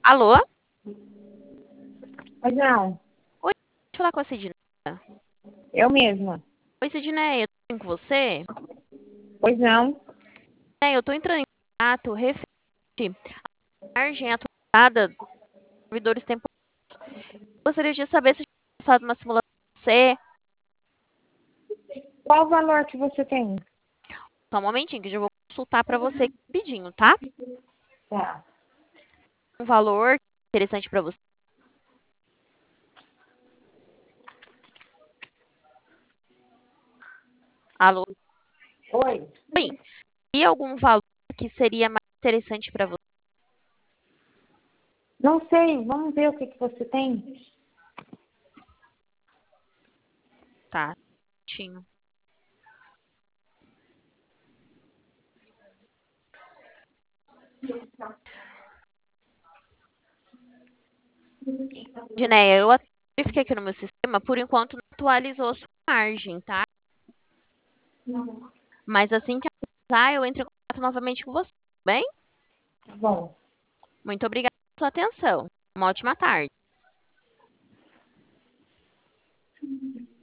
Alô? Pois não, Oi, deixa eu falar com a Cidinha. eu mesma. Oi, Cidinha, tudo bem com você? Pois não. Eu tô entrando em contato referente à margem atualizada dos servidores temporários. Gostaria de saber se tinha passado uma simulação com você. Qual o valor que você tem? Só um momentinho que eu já vou consultar para você aqui rapidinho, tá? Tá. Um valor interessante para você. Alô? Oi. Oi. E algum valor que seria mais interessante para você? Não sei, vamos ver o que você tem. Tá, certinho. Dineia, eu verifiquei aqui no meu sistema, por enquanto não atualizou a sua margem, tá? Mas assim que atualizar, eu entro em contato novamente com você, tudo bem? Tá bom. Muito obrigada pela sua atenção. Uma ótima tarde.